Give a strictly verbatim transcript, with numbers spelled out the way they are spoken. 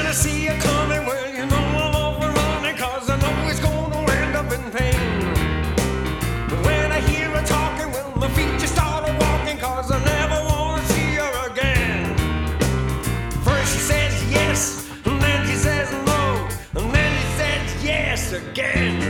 I see you coming, well, you know I'm off and running, cause I know it's gonna end up in pain. But when I hear her talking, well, my feet just start walking, cause I never wanna see her again. First she says yes, and then she says no, and then she says yes again.